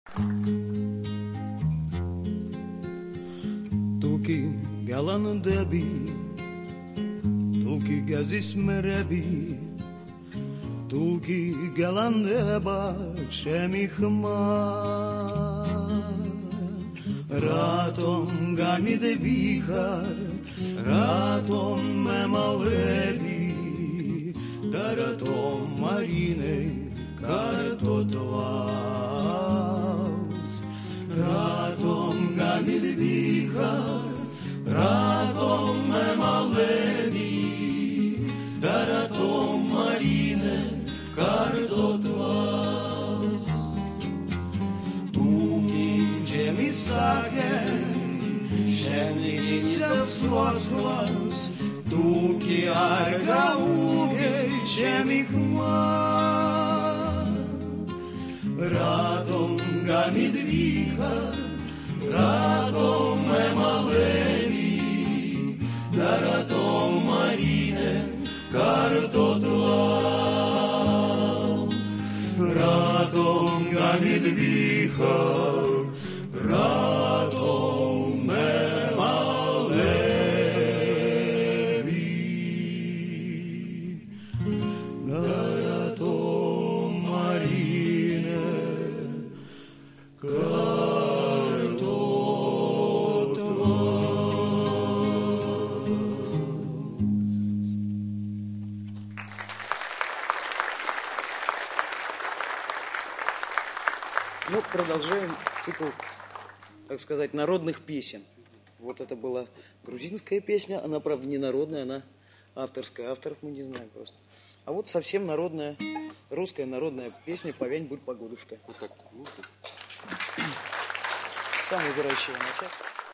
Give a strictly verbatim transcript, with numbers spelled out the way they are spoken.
Tulki galan debi, tulki gazis merebi, tulki galan deba chemihma. Ratom gami de bihar, ratom me malebi, daratom marine kartotvals. Ratom gami de bihar, ratom me malebi, daratom marine kartotvals. Misake, šemnice apsluoslos, tuki arga ūgiai čemihma. Radom gamid vycha, radom emalevi, daratom marine kartotvals. Radom gamid vycha, Ratom emalevi, daratom marine Ну, продолжаем цикл, так сказать, народных песен. Вот это была грузинская песня, она, правда, не народная, она авторская, авторов мы не знаем просто. А вот совсем народная, русская народная песня «Повянь, будь погодушка». Вот так, вот так. Сам выбирай, с чего начать.